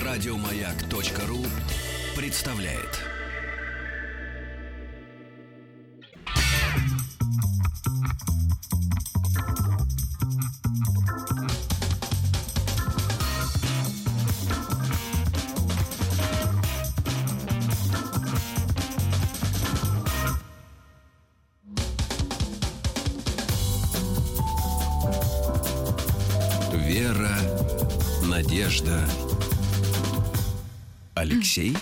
Радиомаяк.ру представляет. Вера, надежда, Алексей.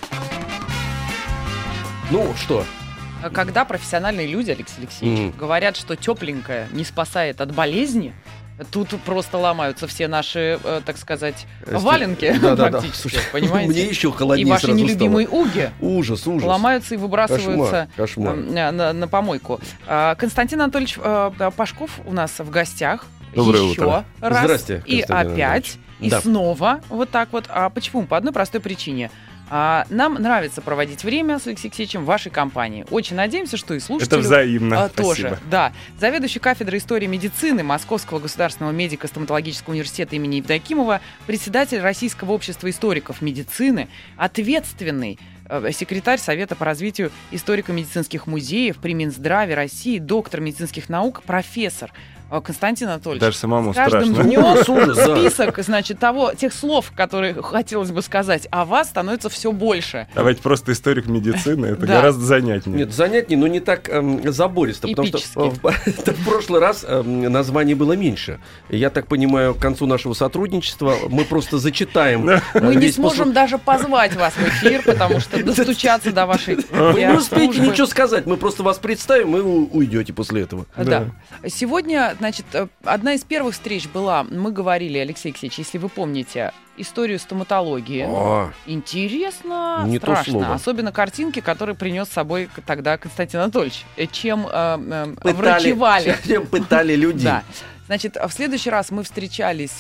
Ну что? Когда профессиональные люди, Алексей Алексеевич, говорят, что тепленькое не спасает от болезни, тут просто ломаются все наши, так сказать, валенки практически, Слушай, понимаете? Мне еще холоднее и ваши сразу нелюбимые стало. уги Ужас. ломаются и выбрасываются Кошмар. на помойку. Константин Анатольевич Пашков у нас в гостях. Доброе еще утро. раз. Здрасте, И Константин опять, Анатольевич. и Да. снова вот так вот. А почему? По одной простой причине. Нам нравится проводить время с Алексеем Алексеевичем в вашей компании. Очень надеемся, что и слушатели Это взаимно. тоже. Спасибо. Да. Заведующий кафедрой истории медицины Московского государственного медико-стоматологического университета имени Евдокимова, председатель Российского общества историков медицины, ответственный секретарь Совета по развитию историко-медицинских музеев при Минздраве России, доктор медицинских наук, профессор Константин Анатольевич. Даже самому с каждым страшно. днем список, значит, тех слов, которые хотелось бы сказать о вас, становится все больше. Давайте просто историк медицины, это Да. гораздо занятнее. Нет, занятнее, но не так забористо, потому что в прошлый раз названий было меньше. Я так понимаю, к концу нашего сотрудничества мы просто зачитаем. Мы не весь сможем даже позвать вас в эфир, потому что достучаться до вашей Вы не успеете службы. ничего сказать, мы просто вас представим, и вы уйдете после этого. Да. Сегодня, значит, одна из первых встреч была, мы говорили, Алексей Алексеевич, если вы помните, историю стоматологии. О, Интересно, Не то страшно. слово. Особенно картинки, которые принес с собой тогда Константин Анатольевич. Чем врачевали. Чем пытали людей. Да. Значит, в следующий раз мы встречались,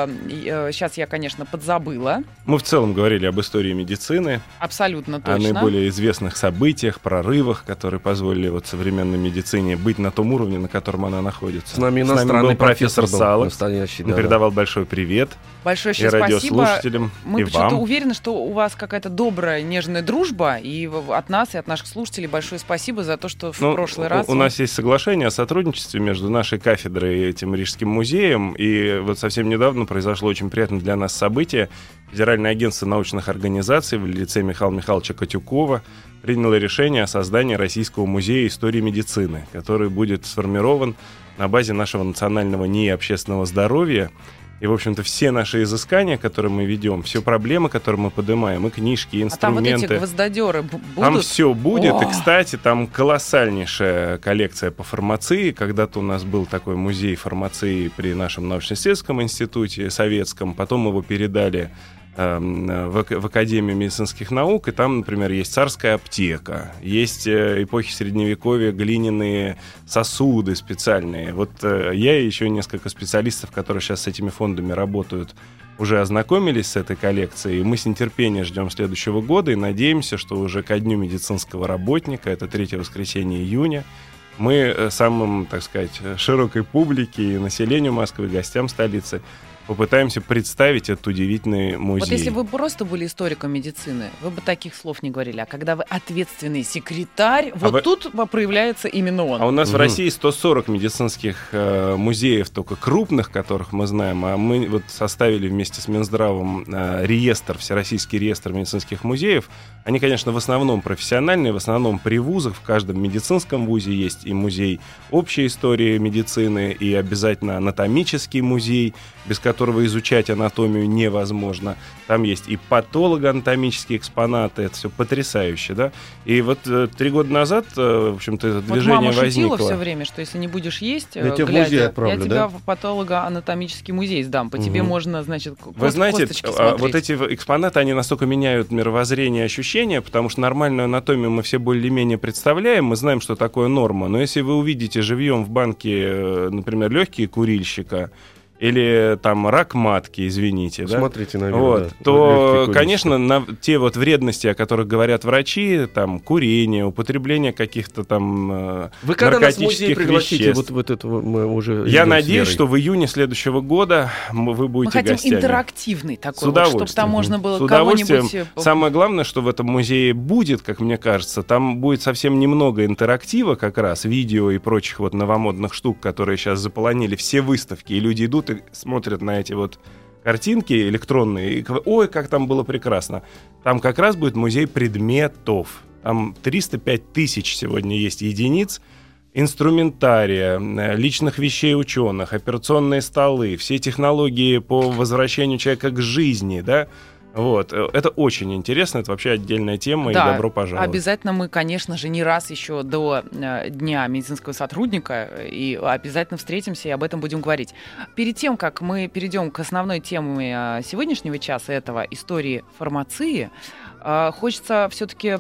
сейчас я, конечно, подзабыла, Мы в целом говорили об истории медицины, абсолютно о точно. наиболее известных событиях, прорывах, которые позволили вот современной медицине быть на том уровне, на котором она находится. С нами иностранный был профессор был Салок. настоящий, Он да. передавал большой привет Большое и еще спасибо. радиослушателям, Мы и почему-то вам. уверены, что у вас какая-то добрая, нежная дружба, и от нас, и от наших слушателей большое спасибо за то, что в Ну, прошлый раз... у нас есть соглашение о сотрудничестве между нашей кафедрой и этим Рижским музеем, и вот совсем недавно произошло очень приятное для нас событие. Федеральное агентство научных организаций в лице Михаила Михайловича Котюкова приняло решение о создании Российского музея истории медицины, который будет сформирован на базе нашего национального НИИ общественного здоровья. И, в общем-то, все наши изыскания, которые мы ведем, все проблемы, которые мы поднимаем, и книжки, и А там вот инструменты... эти гвоздодеры будут? Там все будет. О! И, кстати, там колоссальнейшая коллекция по фармации. Когда-то у нас был такой музей фармации при нашем научно-исследовательском институте советском. Потом его передали в Академию медицинских наук. И там, например, есть царская аптека, есть эпохи Средневековья глиняные сосуды специальные. Вот я и еще несколько специалистов, которые сейчас с этими фондами работают, уже ознакомились с этой коллекцией, и мы с нетерпением ждем следующего года и надеемся, что уже ко Дню медицинского работника, это 3 воскресенье июня, мы самым, так сказать, широкой публике и населению Москвы, гостям столицы попытаемся представить этот удивительный музей. Вот если бы вы просто были историком медицины, вы бы таких слов не говорили. А когда вы ответственный секретарь, тут проявляется именно он. А у нас в России 140 медицинских музеев, только крупных, которых мы знаем. А мы вот составили вместе с Минздравом реестр, всероссийский реестр медицинских музеев. Они, конечно, в основном профессиональные, в основном при вузах. В каждом медицинском вузе есть и музей общей истории медицины, и обязательно анатомический музей, без которого изучать анатомию невозможно. Там есть и патологоанатомические экспонаты, это все потрясающе, да? И вот 3 года назад, в общем-то, это движение мама шутила возникло. все время, что если не будешь есть, Я тебя в музей отправлю, я тебя в патологоанатомический музей сдам. По тебе можно, значит, Вы знаете, косточки смотреть. вот эти экспонаты, они настолько меняют мировоззрение и ощущения, потому что нормальную анатомию мы все более-менее представляем, мы знаем, что такое норма, но если вы увидите живьем в банке, например, легкие курильщика, или там рак матки, извините, смотрите, да? наверное, вот, да, то, конечно, те вот вредности, о которых говорят врачи, там, курение, употребление каких-то там вы когда нас в музей наркотических пригласите, веществ. вот это мы уже... Я надеюсь, что в июне следующего года вы будете гостями. Мы хотим интерактивный такой, с удовольствием. чтобы там можно было с удовольствием. кого-нибудь... Самое главное, что в этом музее будет, как мне кажется, там будет совсем немного интерактива как раз, видео и прочих вот новомодных штук, которые сейчас заполонили все выставки, и люди идут и смотрят на эти вот картинки электронные, и говорят: ой, как там было прекрасно. Там как раз будет музей предметов. Там 305 тысяч сегодня есть единиц инструментария, личных вещей ученых, операционные столы, все технологии по возвращению человека к жизни, да. Вот. Это очень интересно, это вообще отдельная тема, да, и добро пожаловать. Обязательно мы, конечно же, не раз еще до Дня медицинского сотрудника и обязательно встретимся и об этом будем говорить. Перед тем, как мы перейдем к основной теме сегодняшнего часа, этого истории фармации, хочется все-таки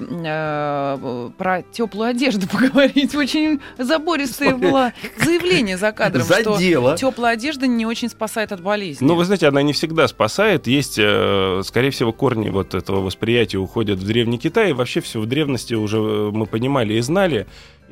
про теплую одежду поговорить. Очень забористое было заявление за кадром, что теплая одежда не очень спасает от болезни. Ну, вы знаете, она не всегда спасает. Есть, скорее всего, корни вот этого восприятия уходят в Древний Китай. И вообще все в древности уже мы понимали и знали.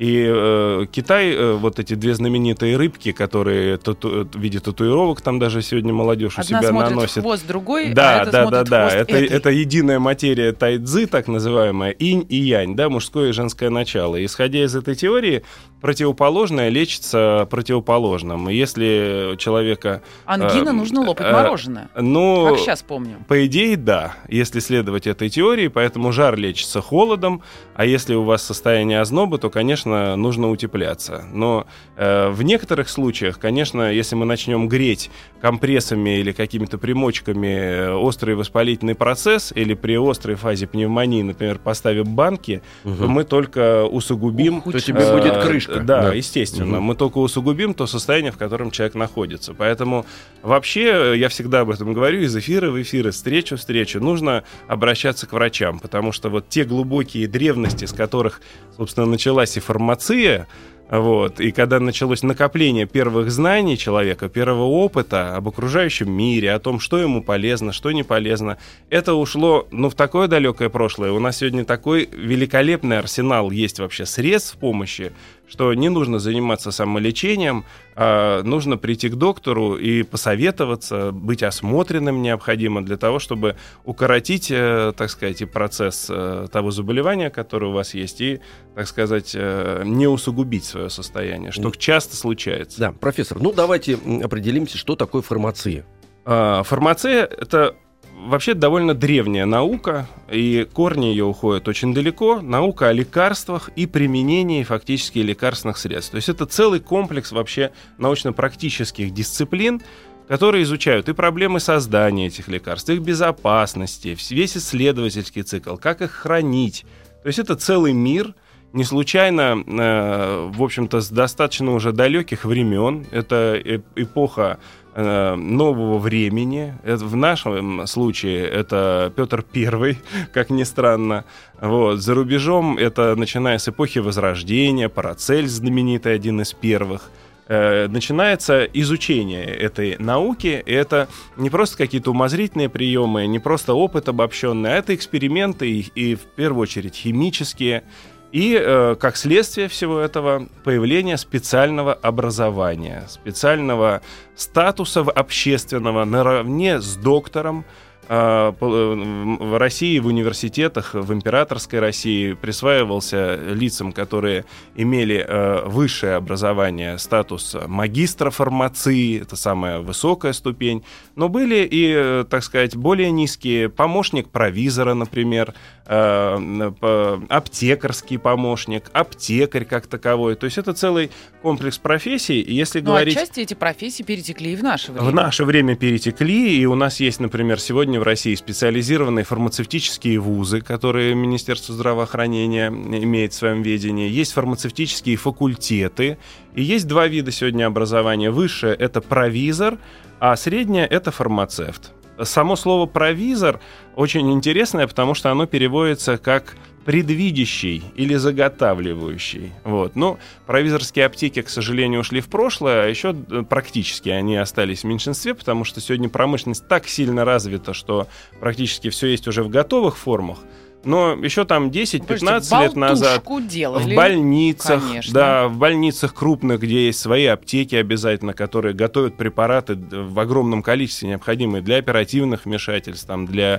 И Китай, вот эти две знаменитые рыбки, которые в виде татуировок там даже сегодня молодежь у себя наносит. Одна смотрит хвост другой, да, а это смотрит хвост этой. Это единая материя тайцзи, так называемая, инь и янь, да, мужское и женское начало. И, исходя из этой теории, противоположное лечится противоположным. И если человека... Ангина нужно лопать мороженое, ну, как сейчас помню. По идее, да, если следовать этой теории, поэтому жар лечится холодом, а если у вас состояние озноба, то, конечно, нужно утепляться. Но в некоторых случаях, конечно, если мы начнем греть компрессами или какими-то примочками острый воспалительный процесс, или при острой фазе пневмонии, например, поставив банки, то мы только усугубим... То тебе будет крышка. Да, естественно. Мы только усугубим то состояние, в котором человек находится. Поэтому вообще, я всегда об этом говорю, из эфира в эфир, из встречи в встречу, нужно обращаться к врачам, потому что вот те глубокие древности, с которых, собственно, началась и фармация, вот, и когда началось накопление первых знаний человека, первого опыта об окружающем мире, о том, что ему полезно, что не полезно, это ушло, в такое далекое прошлое. У нас сегодня такой великолепный арсенал есть вообще средств помощи, что не нужно заниматься самолечением, а нужно прийти к доктору и посоветоваться, быть осмотренным необходимо для того, чтобы укоротить, так сказать, и процесс того заболевания, которое у вас есть, и, так сказать, не усугубить свое состояние, что часто случается. Да, профессор, давайте определимся, что такое фармация. Фармация — это вообще довольно древняя наука, и корни ее уходят очень далеко. Наука о лекарствах и применении фактически лекарственных средств. То есть это целый комплекс вообще научно-практических дисциплин, которые изучают и проблемы создания этих лекарств, их безопасности, весь исследовательский цикл, как их хранить. То есть это целый мир. Не случайно, в общем-то, с достаточно уже далеких времен, это эпоха нового времени. В нашем случае это Петр I, как ни странно. Вот. За рубежом это начиная с эпохи Возрождения, Парацельс знаменитый, один из первых. Начинается изучение этой науки. И это не просто какие-то умозрительные приемы, не просто опыт обобщенный, а это эксперименты и в первую очередь химические. И, как следствие всего этого, появление специального образования, специального статуса общественного наравне с доктором. В России, в университетах, в императорской России присваивался лицам, которые имели высшее образование, статус магистра фармации, это самая высокая ступень, но были и, так сказать, более низкие: помощник провизора, например, аптекарский помощник, аптекарь как таковой. То есть это целый комплекс профессий. И если говорить... отчасти эти профессии перетекли и в наше время. В наше время перетекли, и у нас есть, например, сегодня в России специализированные фармацевтические вузы, которые Министерство здравоохранения имеет в своем ведении. Есть фармацевтические факультеты, и есть два вида сегодня образования. Высшее — это провизор, а среднее — это фармацевт. само слово «провизор» очень интересное, потому что оно переводится как предвидящий или заготавливающий. Вот. Но провизорские аптеки, к сожалению, ушли в прошлое, а еще практически они остались в меньшинстве, потому что сегодня промышленность так сильно развита, что практически все есть уже в готовых формах. Но еще там 10-15 лет назад делали, в больницах, конечно. да, в больницах крупных, где есть свои аптеки обязательно, которые готовят препараты в огромном количестве, необходимые для оперативных вмешательств, там, для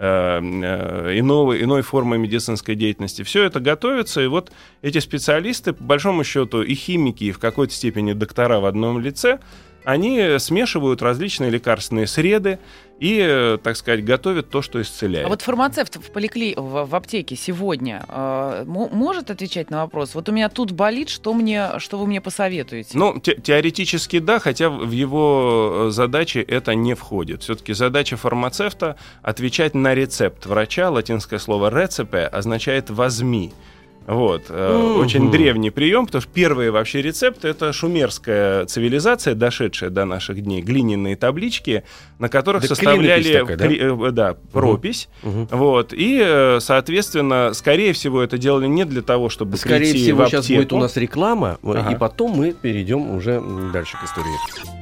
иной формы медицинской деятельности. Все это готовится, и вот эти специалисты, по большому счету, и химики, и в какой-то степени доктора в одном лице, они смешивают различные лекарственные среды и, так сказать, готовят то, что исцеляет. А вот фармацевт в аптеке сегодня может отвечать на вопрос: вот у меня тут болит, что вы мне посоветуете? Ну, теоретически да, хотя в его задачи это не входит. Все-таки задача фармацевта — отвечать на рецепт врача. Латинское слово «рецепе» означает «возьми». Вот. Очень древний прием, потому что первые вообще рецепты — это шумерская цивилизация, дошедшая до наших дней, глиняные таблички, на которых составляли такая, пропись. Вот. И, соответственно, скорее всего, это делали не для того, чтобы скорее прийти всего, в аптеку. сейчас будет у нас реклама, и потом мы перейдем уже дальше к истории.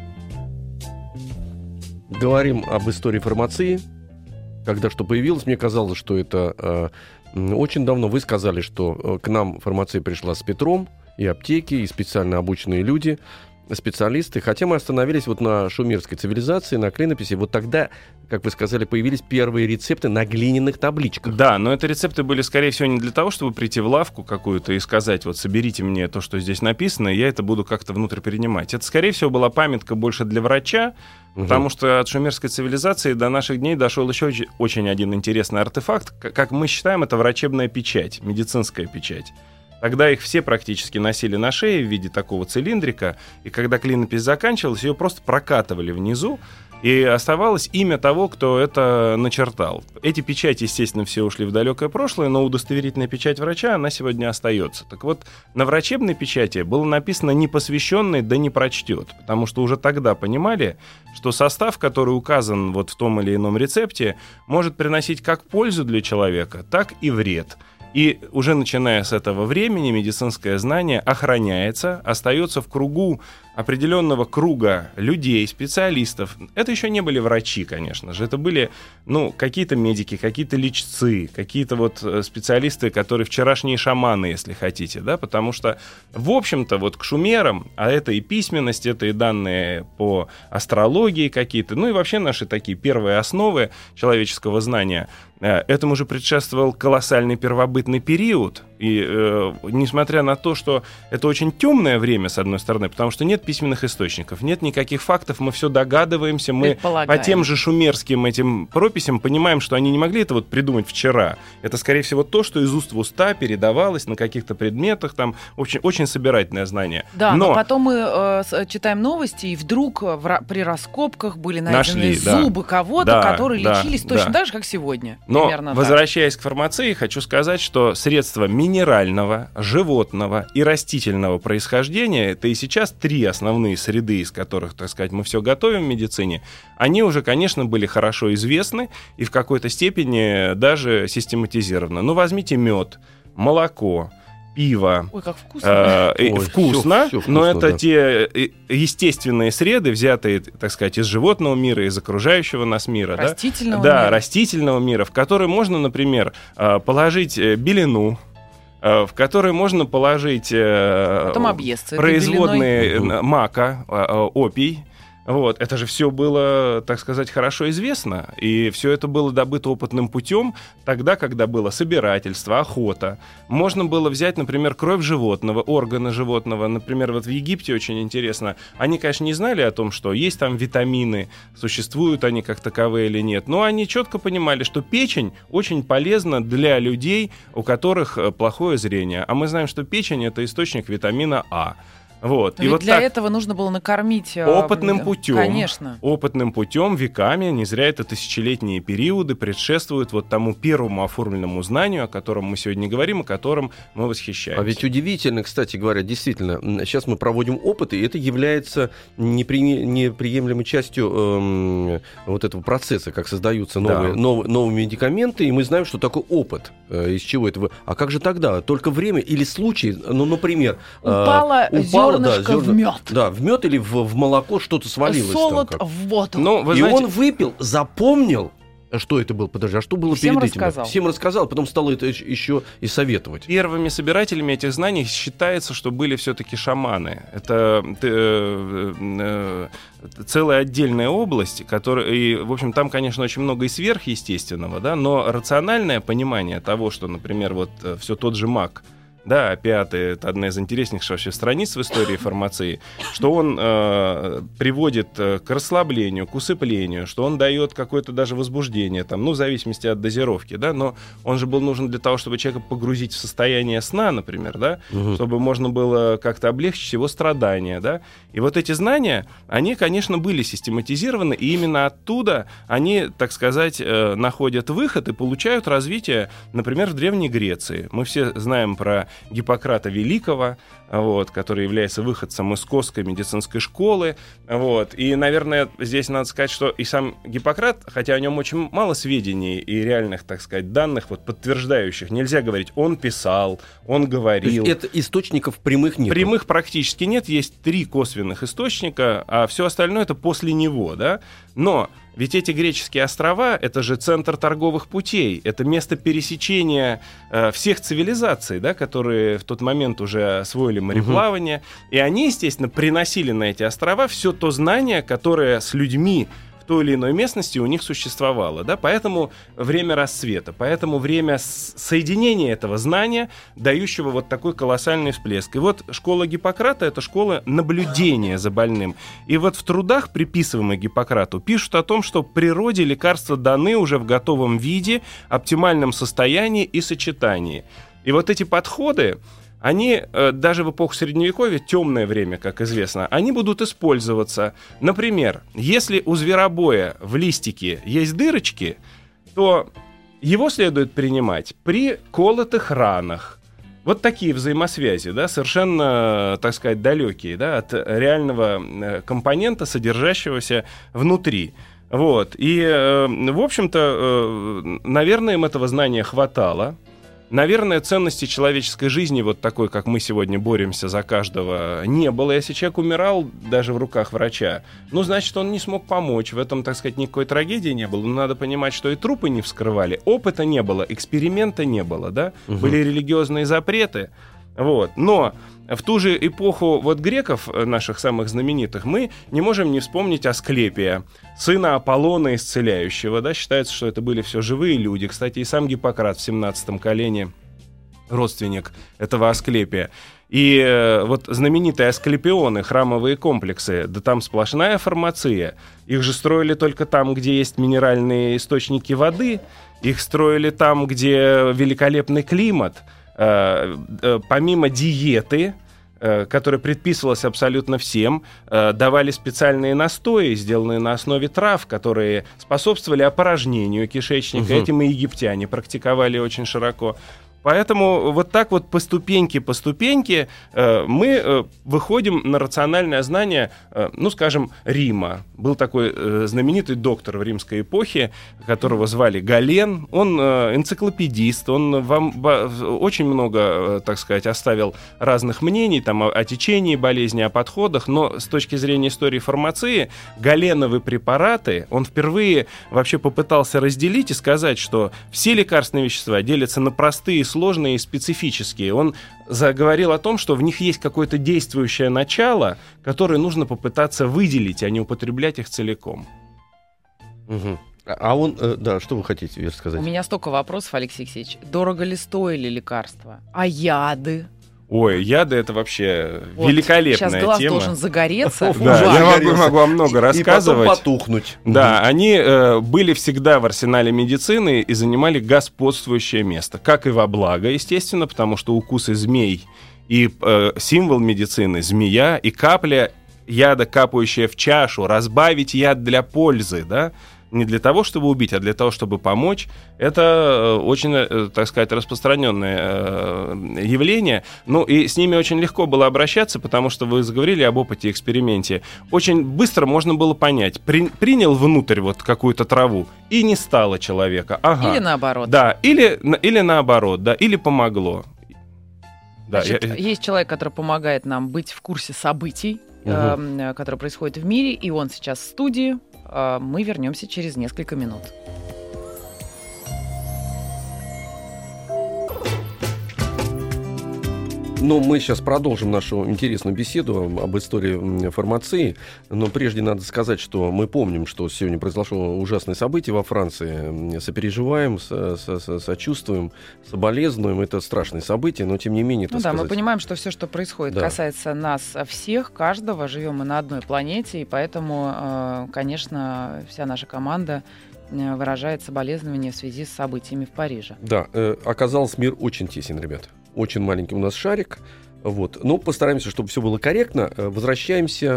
Говорим об истории фармации. Когда что появилось, мне казалось, что это очень давно. Вы сказали, что к нам фармация пришла с Петром, и аптеки, и специально обученные люди, специалисты. Хотя мы остановились вот на шумерской цивилизации, на клинописи. Вот тогда, как вы сказали, появились первые рецепты на глиняных табличках. Да, но это рецепты были, скорее всего, не для того, чтобы прийти в лавку какую-то и сказать: вот соберите мне то, что здесь написано, и я это буду как-то внутрь перенимать. Это, скорее всего, была памятка больше для врача, потому что от шумерской цивилизации до наших дней дошел еще очень один интересный артефакт. Как мы считаем, это врачебная печать, медицинская печать. Тогда их все практически носили на шее в виде такого цилиндрика, и когда клинопись заканчивалась, ее просто прокатывали внизу, и оставалось имя того, кто это начертал. Эти печати, естественно, все ушли в далекое прошлое, но удостоверительная печать врача, она сегодня остается. Так вот, на врачебной печати было написано «непосвященный да не прочтет», потому что уже тогда понимали, что состав, который указан вот в том или ином рецепте, может приносить как пользу для человека, так и вред. И уже начиная с этого времени медицинское знание охраняется, остается в кругу определенного круга людей, специалистов. Это еще не были врачи, конечно же. Это были, какие-то медики, какие-то лечцы, какие-то вот специалисты, которые вчерашние шаманы, если хотите, да, потому что, в общем-то, вот к шумерам, а это и письменность, это и данные по астрологии какие-то, и вообще наши такие первые основы человеческого знания, этому же предшествовал колоссальный первобытный период. И несмотря на то, что это очень темное время, с одной стороны, потому что нет письменных источников, нет никаких фактов, мы все догадываемся, мы по тем же шумерским этим прописям понимаем, что они не могли это вот придумать вчера. Это, скорее всего, то, что из уст в уста передавалось на каких-то предметах, там очень, очень собирательное знание. Да, но потом мы читаем новости, и вдруг при раскопках были найдены зубы кого-то, которые лечились точно так же, как сегодня. Но, возвращаясь к фармации, хочу сказать, что средства минерального, животного и растительного происхождения, это и сейчас 3 основные среды, из которых, так сказать, мы все готовим в медицине, они уже, конечно, были хорошо известны и в какой-то степени даже систематизированы. Возьмите мед, молоко, пиво. Ой, как вкусно. Вкусно, всё но вкусно, это те естественные среды, взятые, так сказать, из животного мира, из окружающего нас мира. Растительного мира. Растительного мира, в который можно, например, положить белину, в который можно положить производные мака, опий. Вот. Это же все было, так сказать, хорошо известно. И все это было добыто опытным путем тогда, когда было собирательство, охота. Можно было взять, например, кровь животного, органы животного. Например, вот в Египте очень интересно. Они, конечно, не знали о том, что есть там витамины, существуют они как таковые или нет. Но они четко понимали, что печень очень полезна для людей, у которых плохое зрение. А мы знаем, что печень — это источник витамина А. Вот. Но и вот для этого нужно было накормить... Опытным путем. Конечно. Опытным путем, веками, не зря это тысячелетние периоды предшествуют вот тому первому оформленному знанию, о котором мы сегодня говорим, о котором мы восхищаемся. А ведь удивительно, кстати говоря, действительно, сейчас мы проводим опыты, и это является неприемлемой частью вот этого процесса, как создаются новые медикаменты, и мы знаем, что такое опыт, из чего это... А как же тогда? Только время или случай, ну, например... Упало зернышко в мед. Да, в мед или в молоко что-то свалилось. Солод в воду. Ну, и он выпил, запомнил, что это было, подожди, а что было всем перед этим? Рассказал. Всем рассказал, потом стал это еще и советовать. Первыми собирателями этих знаний считается, что были все-таки шаманы. Это целая отдельная область, которая, и, в общем, там, конечно, очень много и сверхъестественного, да, но рациональное понимание того, что, например, вот все тот же маг, да, опиаты — это одна из интереснейших вообще страниц в истории фармации, что он приводит к расслаблению, к усыплению, что он дает какое-то даже возбуждение, там, ну, в зависимости от дозировки, да, но он же был нужен для того, чтобы человека погрузить в состояние сна, например, да, чтобы можно было как-то облегчить его страдания, да, и вот эти знания, они, конечно, были систематизированы, и именно оттуда они, так сказать, находят выход и получают развитие, например, в Древней Греции. Мы все знаем про Гиппократа Великого, вот, который является выходцем из Косской медицинской школы. Вот. И, наверное, здесь надо сказать, что и сам Гиппократ, хотя о нем очень мало сведений и реальных, так сказать, данных, вот, подтверждающих, нельзя говорить, он писал, он говорил. То есть это источников прямых нет? Прямых практически нет, есть 3 косвенных источника, а все остальное это после него, да. Но ведь эти греческие острова — это же центр торговых путей, это место пересечения всех цивилизаций, да, которые в тот момент уже освоили мореплавание, и они, естественно, приносили на эти острова все то знание, которое с людьми в той или иной местности у них существовало, да, поэтому время расцвета, поэтому время соединения этого знания, дающего вот такой колоссальный всплеск. И вот школа Гиппократа — это школа наблюдения за больным. И вот в трудах, приписываемых Гиппократу, пишут о том, что природе лекарства даны уже в готовом виде, оптимальном состоянии и сочетании. И вот эти подходы, они даже в эпоху Средневековья, темное время, как известно, они будут использоваться. Например, если у зверобоя в листике есть дырочки, то его следует принимать при колотых ранах. Вот такие взаимосвязи, да, совершенно, так сказать, далекие, да, от реального компонента, содержащегося внутри. Вот. И, в общем-то, наверное, им этого знания хватало. Наверное, ценности человеческой жизни, вот такой, как мы сегодня боремся за каждого, не было. Если человек умирал даже в руках врача, ну, значит, он не смог помочь. В этом, так сказать, никакой трагедии не было. Но надо понимать, что и трупы не вскрывали, опыта не было, эксперимента не было, да? Были религиозные запреты. Вот. Но в ту же эпоху вот греков, наших самых знаменитых, мы не можем не вспомнить Асклепия, сына Аполлона Исцеляющего. Да? Считается, что это были все живые люди. Кстати, и сам Гиппократ в 17-м колене родственник этого Асклепия. И вот знаменитые асклепионы, храмовые комплексы, да там сплошная фармация. Их же строили только там, где есть минеральные источники воды. Их строили там, где великолепный климат. Помимо диеты, которая предписывалась абсолютно всем, давали специальные настои, сделанные на основе трав, которые способствовали опорожнению кишечника. Этим и египтяне практиковали очень широко. Поэтому вот так вот по ступеньке мы выходим на рациональное знание, ну, скажем, Рима. Был такой знаменитый доктор в римской эпохе, которого звали Гален. Он энциклопедист, он вам очень много, так сказать, оставил разных мнений там, о течении болезни, о подходах, но с точки зрения истории фармации, галеновые препараты, он впервые вообще попытался разделить и сказать, что все лекарственные вещества делятся на простые, сложные и специфические. Он заговорил о том, что в них есть какое-то действующее начало, которое нужно попытаться выделить, а не употреблять их целиком. А он, да, что вы хотите сказать? У меня столько вопросов, Алексей Алексеевич. Дорого ли стоили лекарства? А яды? Ой, яды — это вообще вот великолепная тема. Сейчас глаз должен загореться. Да, я могу вам много рассказывать. И потом потухнуть. Да, они были всегда в арсенале медицины и занимали господствующее место. Как и во благо, естественно, потому что укусы змей И символ медицины — змея, и капля яда, капающая в чашу, разбавить яд для пользы, да? Не для того, чтобы убить, а для того, чтобы помочь. Это очень, так сказать, распространенное явление. Ну, и с ними очень легко было обращаться, потому что вы заговорили об опыте, эксперименте. Очень быстро можно было понять. Принял внутрь вот какую-то траву, и не стало человека. Ага. Или наоборот. Да, или наоборот, да, или помогло. Да, Значит, есть человек, который помогает нам быть в курсе событий, которые происходят в мире, и он сейчас в студии. Мы вернемся через несколько минут. Ну, мы сейчас продолжим нашу интересную беседу об истории фармации. Но прежде надо сказать, что мы помним, что сегодня произошло ужасное событие во Франции. Сопереживаем, сочувствуем, соболезнуем. Это страшное событие, но тем не менее... Мы понимаем, что все, что происходит, касается нас всех, каждого. Живем мы на одной планете, и поэтому, конечно, вся наша команда выражает соболезнования в связи с событиями в Париже. Да, оказалось, мир очень тесен, ребята. Очень маленький у нас шарик. Вот. Но постараемся, чтобы все было корректно. Возвращаемся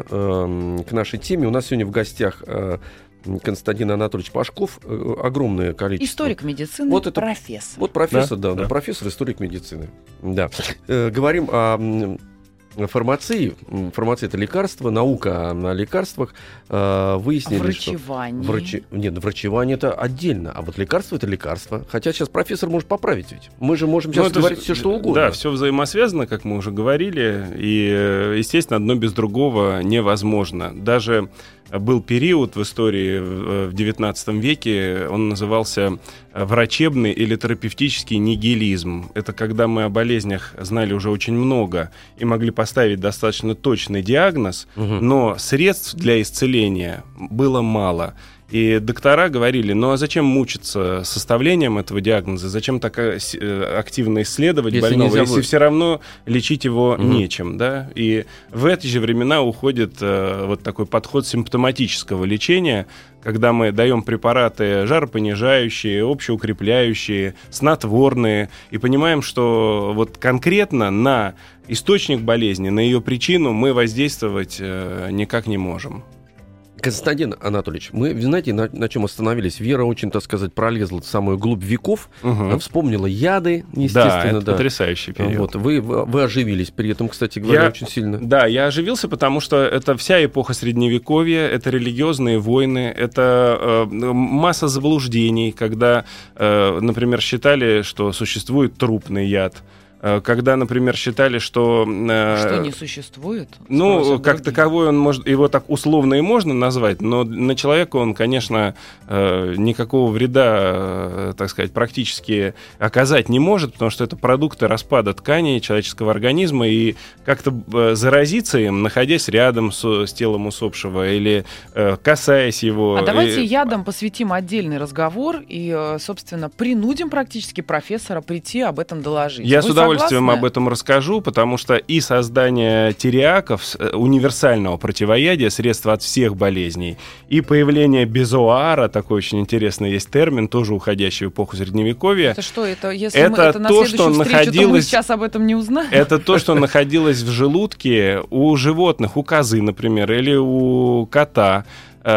к нашей теме. У нас сегодня в гостях Константин Анатольевич Пашков. Огромное количество. Историк медицины, вот это, профессор. Вот профессор, да, профессор, историк медицины. Да. Говорим о фармации. Фармация — это лекарство, наука о лекарствах. Выяснили, врачевание. Нет, врачевание — это отдельно, а вот лекарство — это лекарство. Хотя сейчас профессор может поправить ведь. Мы же можем сейчас говорить все, что угодно. Да, все взаимосвязано, как мы уже говорили, и, естественно, одно без другого невозможно. Даже был период в истории в XIX веке, он назывался врачебный или терапевтический нигилизм. Это когда мы о болезнях знали уже очень много и могли поставить достаточно точный диагноз, но средств для исцеления было мало. И доктора говорили, ну а зачем мучиться составлением этого диагноза, зачем так активно исследовать больного, если все равно лечить его нечем, да? И в эти же времена уходит вот такой подход симптоматического лечения, когда мы даем препараты жаропонижающие, общеукрепляющие, снотворные, и понимаем, что вот конкретно на источник болезни, на ее причину мы воздействовать никак не можем. Константин Анатольевич, мы, знаете, на чем остановились? Вера очень, так сказать, пролезла в самую глубь веков, вспомнила яды, естественно. Да, это потрясающий период. Вот, вы оживились при этом, кстати говоря, очень сильно. Да, я оживился, потому что это вся эпоха Средневековья, это религиозные войны, это масса заблуждений, когда, например, считали, что существует трупный яд. Когда, например, считали, что... Что не существует? Ну, как таковой он может... Его так условно и можно назвать, но на человека он, конечно, никакого вреда, так сказать, практически оказать не может, потому что это продукты распада тканей человеческого организма, и как-то заразиться им, находясь рядом с телом усопшего или касаясь его... А давайте ядам посвятим отдельный разговор и, собственно, принудим практически профессора прийти об этом доложить. Я с удовольствием об этом расскажу, потому что и создание тиреаков, универсального противоядия, средства от всех болезней, и появление безоара, такой очень интересный есть термин, тоже уходящий в эпоху Средневековья. Это что? Это если это на то, следующую встречу, то мы сейчас об этом не узнаем? Это то, что находилось в желудке у животных, у козы, например, или у кота.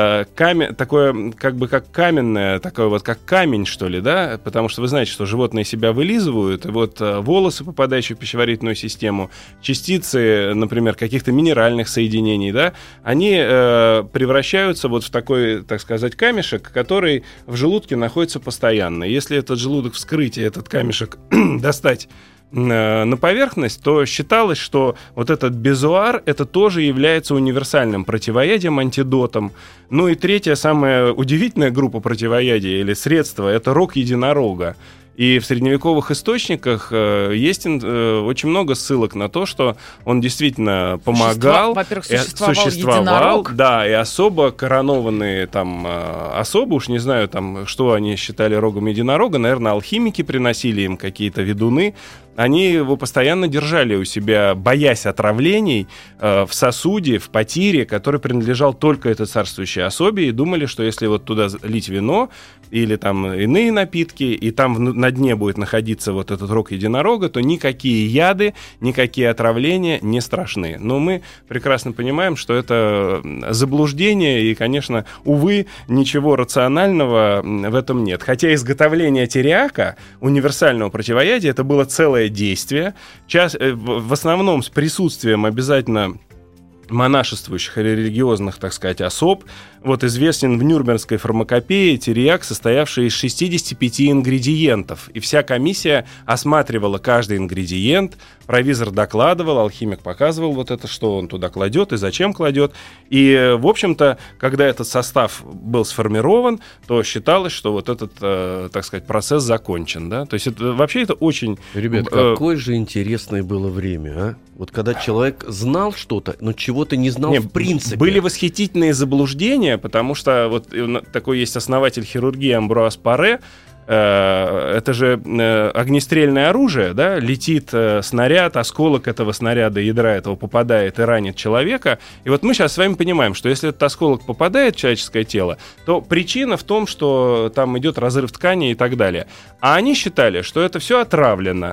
Такое, как бы как каменное, такое вот как камень, что ли, да, потому что вы знаете, что животные себя вылизывают, и вот волосы, попадающие в пищеварительную систему, частицы, например, каких-то минеральных соединений, да, они превращаются вот в такой, так сказать, камешек, который в желудке находится постоянно. Если этот желудок вскрыть и этот камешек достать на поверхность, то считалось, что вот этот безоар, это тоже является универсальным противоядием, антидотом. Ну и третья, самая удивительная группа противоядия или средства, это рог единорога. И в средневековых источниках есть очень много ссылок на то, что он действительно помогал. Во-первых, существовал единорог. Да, и особо коронованные там особо, уж не знаю, там, что они считали рогом единорога, наверное, алхимики приносили им какие-то ведуны. они его постоянно держали у себя, боясь отравлений в сосуде, в потире, который принадлежал только этой царствующей особе, и думали, что если вот туда лить вино или там иные напитки, и там на дне будет находиться вот этот рог единорога, то никакие яды, никакие отравления не страшны. Но мы прекрасно понимаем, что это заблуждение, и, конечно, увы, ничего рационального в этом нет. Хотя изготовление тириака, универсального противоядия, это было целое действие, в основном с присутствием обязательно монашествующих или религиозных, так сказать, особ. Вот известен в Нюрнбергской фармакопее тириак, состоявший из 65 ингредиентов. И вся комиссия осматривала каждый ингредиент, провизор докладывал, алхимик показывал вот это, что он туда кладет и зачем кладет. И, в общем-то, когда этот состав был сформирован, то считалось, что вот этот, так сказать, процесс закончен. Да? То есть вообще это очень... Ребят, какое же интересное было время, а? Вот когда человек знал что-то, но чего-то не знал в принципе. Были восхитительные заблуждения, потому что вот такой есть основатель хирургии Амбруаз Паре. Это же огнестрельное оружие, да? Летит снаряд, осколок этого снаряда, ядра этого попадает и ранит человека. И вот мы сейчас с вами понимаем, что если этот осколок попадает в человеческое тело, то причина в том, что там идет разрыв ткани и так далее. А они считали, что это все отравлено.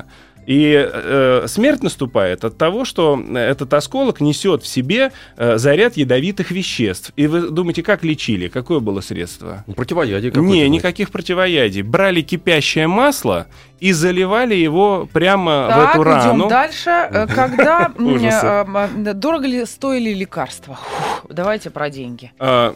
И смерть наступает от того, что этот осколок несет в себе заряд ядовитых веществ. И вы думаете, как лечили? Какое было средство? Противоядие какое-то. Не, никаких противоядий. Брали кипящее масло и заливали его прямо в эту рану. Идем дальше. Когда дорого ли стоили лекарства? Давайте про деньги.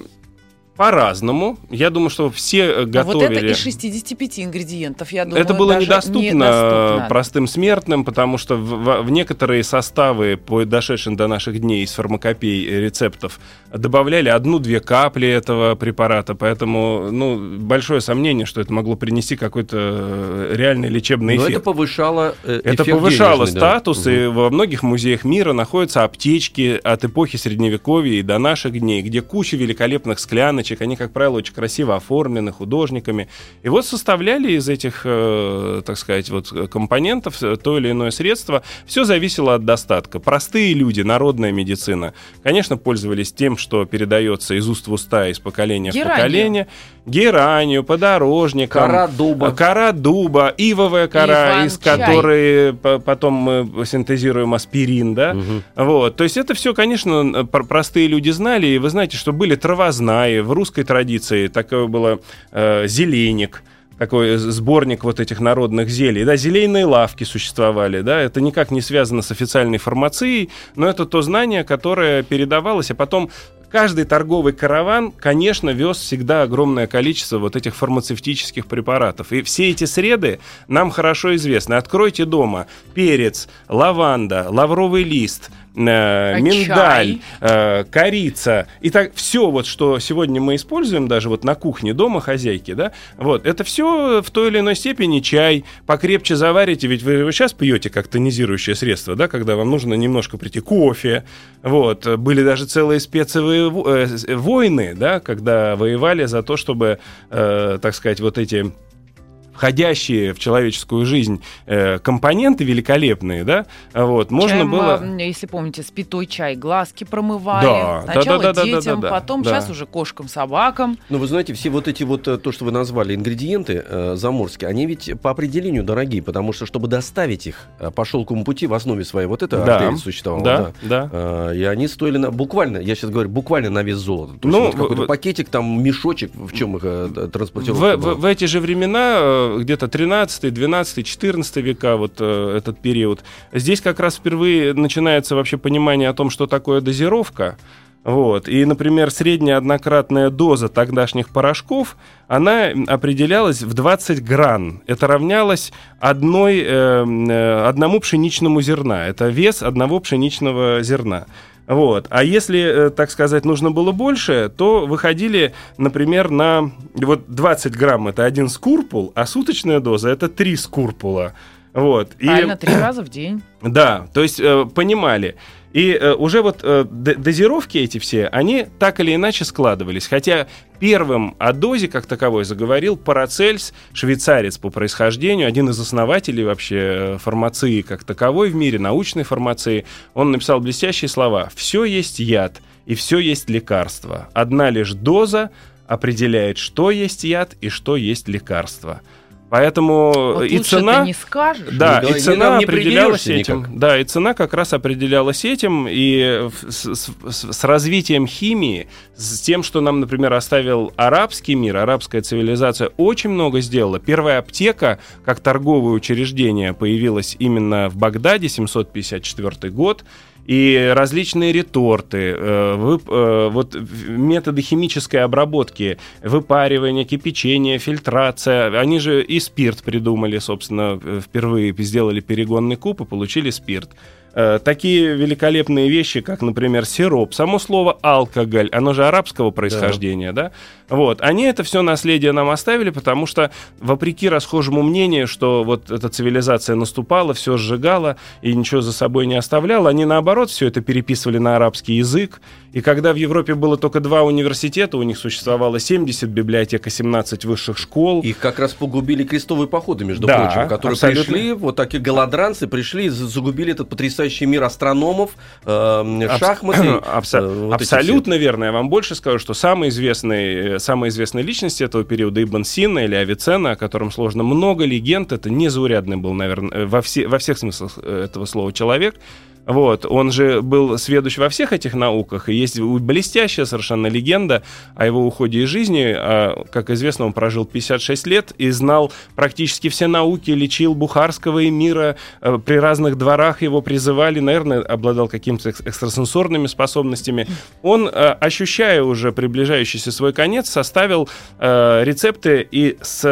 По-разному. Я думаю, что все готовили... Вот это из 65 ингредиентов, я думаю, это было даже недоступно простым смертным, потому что в некоторые составы, по дошедшим до наших дней из фармакопей рецептов, добавляли 1-2 капли этого препарата, поэтому большое сомнение, что это могло принести какой-то реальный лечебный эффект. Но это повышало это повышало статус, да. И во многих музеях мира находятся аптечки от эпохи Средневековья и до наших дней, где куча великолепных скляночек. Они, как правило, очень красиво оформлены художниками. И вот составляли из этих, так сказать, вот компонентов то или иное средство. Все зависело от достатка. Простые люди, народная медицина, конечно, пользовались тем, что передается из уст в уста, из поколения в поколение. Геранью, подорожником, кора дуба, ивовая кора, из которой потом мы синтезируем аспирин. Да? Вот. То есть это все, конечно, простые люди знали. И вы знаете, что были травознаи. В русской традиции такое было зеленик, такой сборник вот этих народных зелий. Да, зелейные лавки существовали, да, это никак не связано с официальной фармацией, но это то знание, которое передавалось, а потом каждый торговый караван, конечно, вез всегда огромное количество вот этих фармацевтических препаратов. И все эти среды нам хорошо известны. Откройте дома перец, лаванда, лавровый лист, миндаль, корица. И так все, вот, что сегодня мы используем даже вот на кухне дома хозяйки, да, вот, это все в той или иной степени чай. Покрепче заварите, ведь вы сейчас пьете как тонизирующее средство, да, когда вам нужно немножко прийти, кофе. Вот. Были даже целые спецовые войны, да, когда воевали за то, чтобы, так сказать, вот эти входящие в человеческую жизнь компоненты великолепные, да, вот, можно чаем, было... Если помните, спитой чай, глазки промывали, сначала детям, потом сейчас уже кошкам, собакам. Ну, вы знаете, все вот эти вот, то, что вы назвали, ингредиенты заморские, они ведь по определению дорогие, потому что, чтобы доставить их по шелковому пути, в основе своей вот эта артерия существовала. Да. И они стоили буквально, я сейчас говорю, буквально на вес золота. То есть вот какой-то пакетик, там мешочек, в чем их транспортировка была. В эти же времена где-то 13, 12, 14 века, вот этот период. Здесь как раз впервые начинается вообще понимание о том, что такое дозировка. Вот. И, например, средняя однократная доза тогдашних порошков, она определялась в 20 гран. Это равнялось одному пшеничному зерна. Это вес одного пшеничного зерна. Вот. А если, так сказать, нужно было больше, то выходили, например, на вот 20 грамм — это 1 скурпул, а суточная доза — это 3 скурпула. Вот. Правильно, 3 раза в день. Да, то есть понимали. И уже вот дозировки эти все, они так или иначе складывались. Хотя первым о дозе как таковой заговорил Парацельс, швейцарец по происхождению, один из основателей вообще фармации как таковой в мире, научной фармации. Он написал блестящие слова: «Все есть яд, и все есть лекарство. Одна лишь доза определяет, что есть яд и что есть лекарство». Поэтому вот и цена, не скажешь. да, Не и цена не определялась придерешься этим. никак. Да, и цена как раз определялась этим, и с развитием химии, с тем, что нам, например, оставил арабский мир, арабская цивилизация очень много сделала. Первая аптека, как торговое учреждение, появилась именно в Багдаде, 754 год. И различные реторты, вот методы химической обработки, выпаривание, кипячение, фильтрация. Они же и спирт придумали, собственно, впервые сделали перегонный куб и получили спирт. Такие великолепные вещи, как, например, сироп. Само слово алкоголь, оно же арабского происхождения, да? Вот. Они это все наследие нам оставили, потому что, вопреки расхожему мнению, что вот эта цивилизация наступала, все сжигала и ничего за собой не оставляла, они, наоборот, все это переписывали на арабский язык. И когда в Европе было только 2 университета, у них существовало 70 библиотек и 17 высших школ. Их как раз погубили крестовые походы, между Да, прочим, которые абсолютно. пришли, вот такие голодранцы пришли и загубили этот потрясающий мир астрономов, шахматы. Абсолютно верно. Я вам больше скажу, что самая известная личность этого периода Ибн Сина или Авиценна, о котором сложно много легенд, это незаурядный был, наверное, во всех смыслах этого слова человек. Вот, он же был сведущ во всех этих науках, и есть блестящая совершенно легенда о его уходе из жизни. Как известно, он прожил 56 лет и знал практически все науки, лечил бухарского эмира, при разных дворах его призывали, наверное, обладал какими-то экстрасенсорными способностями. Он, ощущая уже приближающийся свой конец, составил рецепты и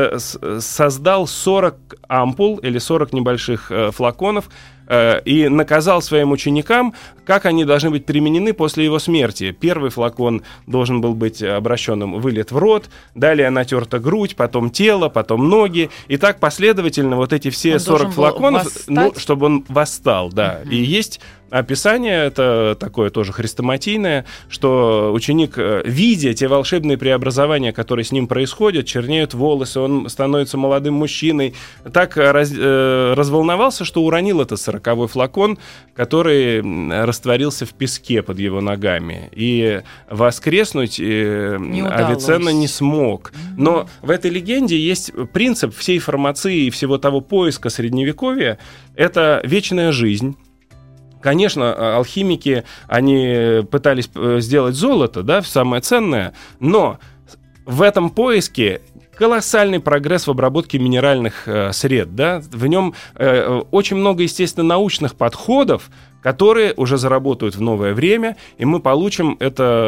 создал 40 ампул или 40 небольших флаконов, и наказал своим ученикам, как они должны быть применены после его смерти. Первый флакон должен был быть обращенным вылет в рот, далее натерта грудь, потом тело, потом ноги. И так последовательно вот эти все 40 флаконов, чтобы он восстал. Да. И есть описание, это такое тоже хрестоматийное, что ученик, видя те волшебные преобразования, которые с ним происходят, чернеют волосы, он становится молодым мужчиной, так разволновался, что уронил этот 40-й флакон, который растворился в песке под его ногами. И воскреснуть Авиценна не смог. Но в этой легенде есть принцип всей фармации и всего того поиска Средневековья — это вечная жизнь. Конечно, алхимики, они пытались сделать золото, да, самое ценное, но в этом поиске колоссальный прогресс в обработке минеральных сред, да, в нем очень много, естественно, научных подходов, которые уже заработают в новое время, и мы получим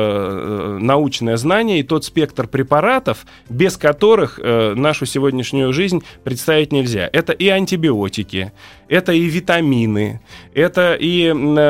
это научное знание и тот спектр препаратов, без которых нашу сегодняшнюю жизнь представить нельзя. Это и антибиотики, это и витамины, это и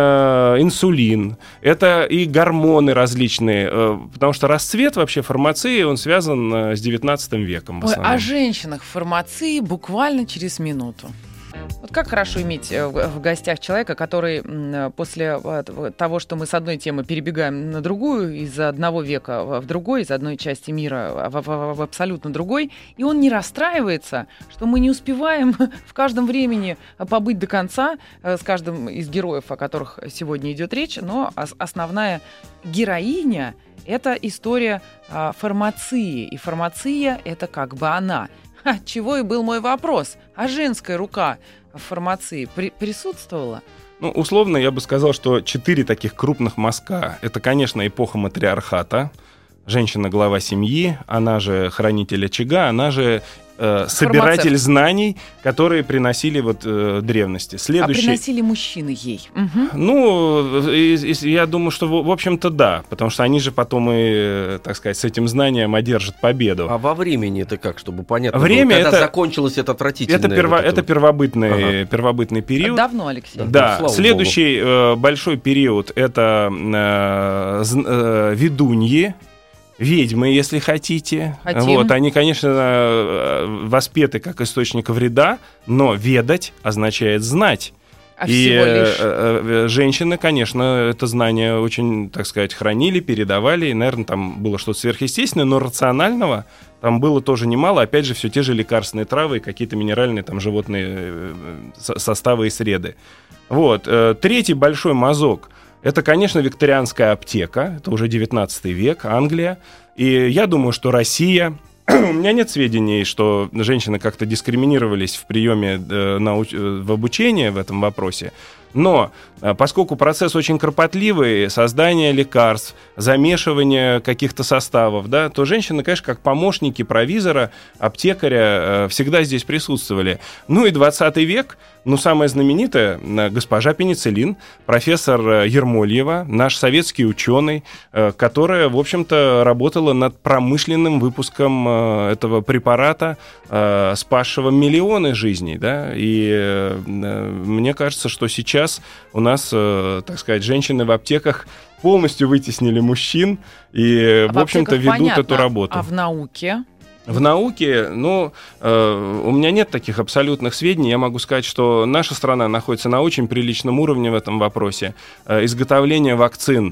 инсулин, это и гормоны различные, потому что расцвет вообще фармации, он связан с 19 веком в основном. О женщинах в фармации буквально через минуту. Вот как хорошо иметь в гостях человека, который после того, что мы с одной темы перебегаем на другую, из одного века в другой, из одной части мира в абсолютно другой, и он не расстраивается, что мы не успеваем в каждом времени побыть до конца с каждым из героев, о которых сегодня идет речь, но основная героиня — это история фармации, и фармация — это как бы она. Чего и был мой вопрос. А женская рука в фармации присутствовала? Ну, условно, я бы сказал, что 4 таких крупных мазка. Это, конечно, эпоха матриархата. Женщина — глава семьи, она же хранитель очага, она же собиратель знаний, которые приносили вот древности. Следующий... А приносили мужчины ей? Угу. Ну, я думаю, что, в общем-то, да, потому что они же потом и, так сказать, с этим знанием одержат победу. А во времени это как, чтобы понятно время было, когда это, закончилось это отвратительное... Это первобытный период. Давно, Алексей. Да, следующий большой период — это ведуньи. ведьмы, если хотите. Хотим. Вот, они, конечно, воспеты как источник вреда, но ведать означает знать. Всего лишь. Женщины, конечно, это знание очень, так сказать, хранили, передавали, и, наверное, там было что-то сверхъестественное, но рационального там было тоже немало. Опять же, все те же лекарственные травы и какие-то минеральные там животные составы и среды. Вот. Третий большой мазок — это, конечно, викторианская аптека. Это уже 19 век, Англия. И я думаю, что Россия... У меня нет сведений, что женщины как-то дискриминировались в приеме в обучении в этом вопросе. Но поскольку процесс очень кропотливый, создание лекарств, замешивание каких-то составов, да, то женщины, конечно, как помощники провизора, аптекаря всегда здесь присутствовали. Ну и 20 век, самая знаменитая госпожа Пенициллин, профессор Ермольева, наш советский ученый, которая, в общем-то, работала над промышленным выпуском этого препарата, спасшего миллионы жизней, да, и мне кажется, что сейчас у нас, так сказать, женщины в аптеках полностью вытеснили мужчин и, в общем-то, ведут эту работу. А в науке? В науке, у меня нет таких абсолютных сведений. Я могу сказать, что наша страна находится на очень приличном уровне в этом вопросе. Изготовление вакцин.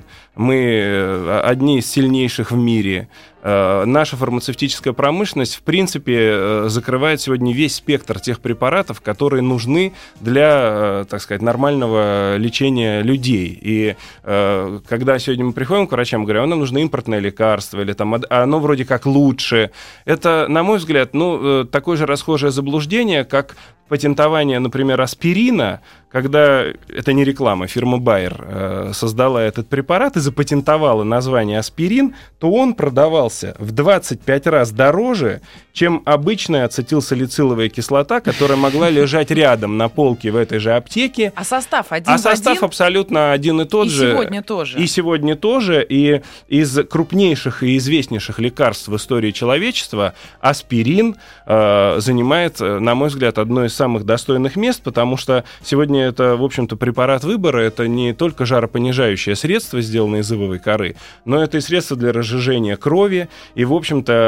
Мы одни из сильнейших в мире. Наша фармацевтическая промышленность, в принципе, закрывает сегодня весь спектр тех препаратов, которые нужны для, так сказать, нормального лечения людей. И когда сегодня мы приходим к врачам, говорим, нам нужно импортное лекарство, или там, оно вроде как лучше. Это, на мой взгляд, такое же расхожее заблуждение, как патентование, например, аспирина, когда, это не реклама, фирма Bayer создала этот препарат и запатентовала название аспирин, то он продавался в 25 раз дороже, чем обычная ацетилсалициловая кислота, которая могла лежать рядом на полке в этой же аптеке. А состав один А состав абсолютно один и тот же. И сегодня тоже. И сегодня тоже. И из крупнейших и известнейших лекарств в истории человечества аспирин занимает, на мой взгляд, одно из самых достойных мест, потому что сегодня это, в общем-то, препарат выбора. Это не только жаропонижающее средство, сделанное из ивовой коры, но это и средство для разжижения крови. И, в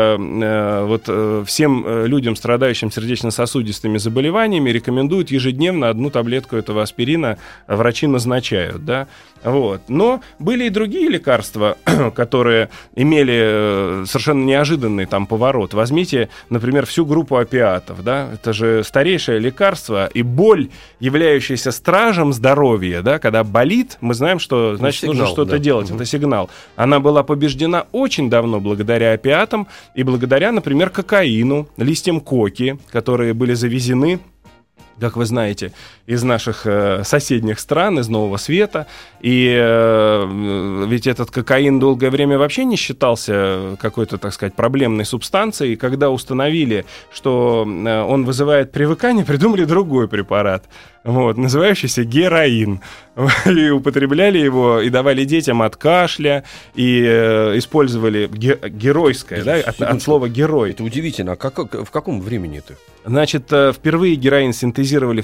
общем-то, всем людям, страдающим сердечно-сосудистыми заболеваниями, рекомендуют ежедневно одну таблетку этого аспирина, врачи назначают, да. Вот. Но были и другие лекарства, которые имели совершенно неожиданный там поворот. Возьмите, например, всю группу опиатов, да, это же старейшее лекарство, и боль, являющаяся стражем здоровья, да, когда болит, мы знаем, что, значит, сигнал, нужно что-то делать, это сигнал. Она была побеждена очень давно благодаря опиатам и благодаря, например, кокаину, листьям коки, которые были завезены, как вы знаете, из наших соседних стран, из Нового Света. И ведь этот кокаин долгое время вообще не считался какой-то, так сказать, проблемной субстанцией. И когда установили, что он вызывает привыкание, придумали другой препарат, называющийся героин. И употребляли его, и давали детям от кашля, и использовали геройское, да, от слова «герой». Это удивительно. А в каком времени это? Значит, впервые героин синтезировали в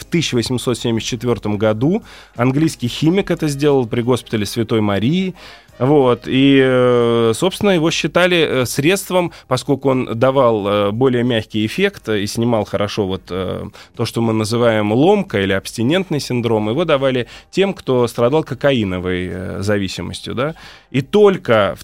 1874 году. Английский химик это сделал при госпитале Святой Марии. И, собственно, его считали средством, поскольку он давал более мягкий эффект и снимал хорошо то, что мы называем ломка или абстинентный синдром, его давали тем, кто страдал кокаиновой зависимостью, да. И только в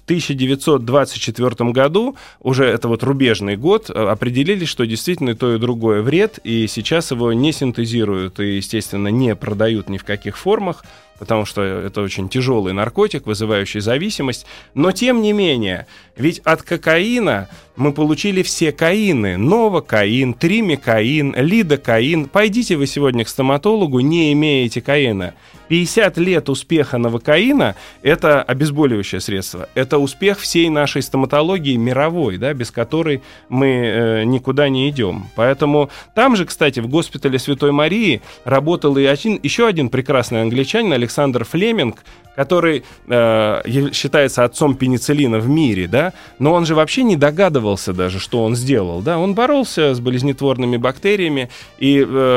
1924 году, уже это рубежный год, определили, что действительно и то, и другое вред, и сейчас его не синтезируют и, естественно, не продают ни в каких формах, потому что это очень тяжелый наркотик, вызывающий зависимость. Но, тем не менее, ведь от кокаина мы получили все каины. Новокаин, тримикаин, лидокаин. Пойдите вы сегодня к стоматологу, не имея этикаина. 50 лет успеха новокаина – это обезболивающее средство. Это успех всей нашей стоматологии мировой, да, без которой мы никуда не идем. Поэтому там же, кстати, в госпитале Святой Марии работал и еще один прекрасный англичанин, Александр Флеминг, который считается отцом пенициллина в мире, да, но он же вообще не догадывался даже, что он сделал, да, он боролся с болезнетворными бактериями, и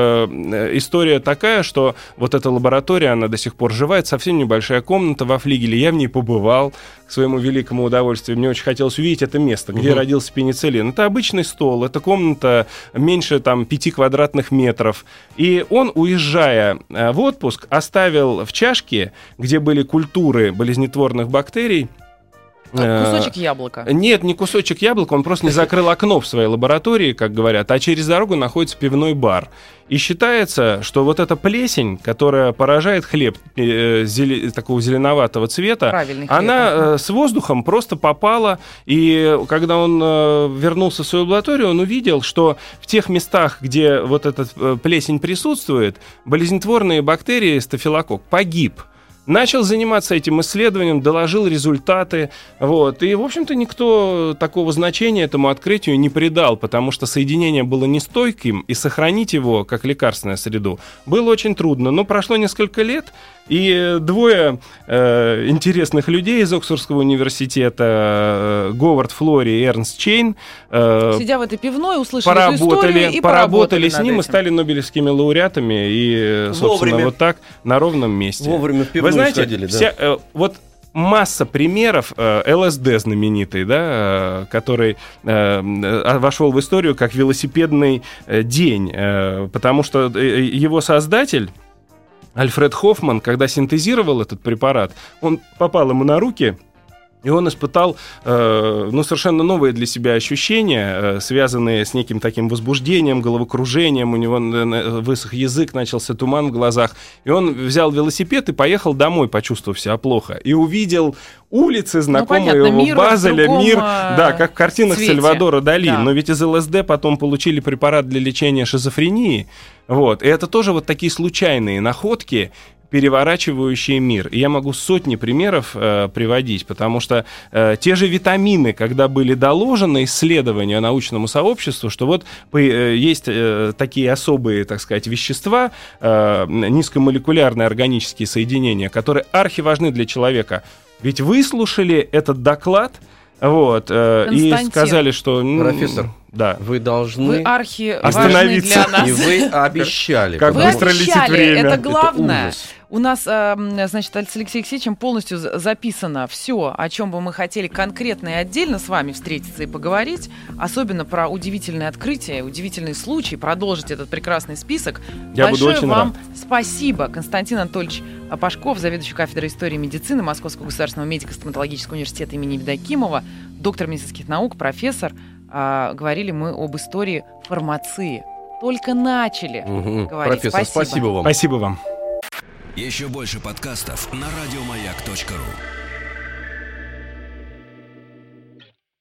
история такая, что вот эта лаборатория, она до сих пор жива, это совсем небольшая комната во флигеле, я в ней побывал, к своему великому удовольствию, мне очень хотелось увидеть это место, где родился пенициллин. Это обычный стол, это комната меньше там 5 квадратных метров, и он, уезжая в отпуск, оставил в чашке, где были культуры болезнетворных бактерий, кусочек яблока. Нет, не кусочек яблока, он просто не закрыл окно в своей лаборатории, как говорят, а через дорогу находится пивной бар. И считается, что вот эта плесень, которая поражает хлеб такого зеленоватого цвета, она с воздухом просто попала, и когда он вернулся в свою лабораторию, он увидел, что в тех местах, где вот эта плесень присутствует, болезнетворные бактерии стафилококк погиб. Начал заниматься этим исследованием, доложил результаты, вот, и, в общем-то, никто такого значения этому открытию не придал, потому что соединение было нестойким, и сохранить его, как лекарственную среду, было очень трудно. Но прошло несколько лет, и двое интересных людей из Оксфордского университета, Говард Флори и Эрнст Чейн, сидя в этой пивной, услышали эту историю и поработали с ним и стали нобелевскими лауреатами, и, собственно, вовремя. Вот так, на ровном месте. Вовремя в пивную знаете, сходили, да? Вот масса примеров, ЛСД знаменитый, да, который вошел в историю как велосипедный день, потому что его создатель Альфред Хоффман, когда синтезировал этот препарат, он попал ему на руки, и он испытал совершенно новые для себя ощущения, связанные с неким таким возбуждением, головокружением. У него высох язык, начался туман в глазах. И он взял велосипед и поехал домой, почувствовав себя плохо. И увидел улицы, знакомые его Базеля, мир, да, как в картинах цвете Сальвадора Дали. Да. Но ведь из ЛСД потом получили препарат для лечения шизофрении. Вот. И это тоже вот такие случайные находки, переворачивающие мир. И я могу сотни примеров приводить, потому что те же витамины, когда были доложены исследования научному сообществу, что вот есть такие особые, так сказать, вещества, низкомолекулярные органические соединения, которые архиважны для человека. Ведь выслушали этот доклад, вот, и сказали, что... Профессор, да. Вы должны остановиться. Для нас. И вы обещали. Как быстро летит время. Это главное. Это у нас, значит, с Алексеем Алексеевичем полностью записано все, о чем бы мы хотели конкретно и отдельно с вами встретиться и поговорить, особенно про удивительные открытия, удивительные случаи, продолжить этот прекрасный список. Я буду очень вам рад. Спасибо, Константин Анатольевич Пашков, заведующий кафедрой истории медицины Московского государственного медико-стоматологического университета имени Евдокимова, доктор медицинских наук, профессор. Говорили мы об истории фармации. Только начали говорить. Профессор, спасибо вам. Спасибо вам. Еще больше подкастов на радиомаяк.ру.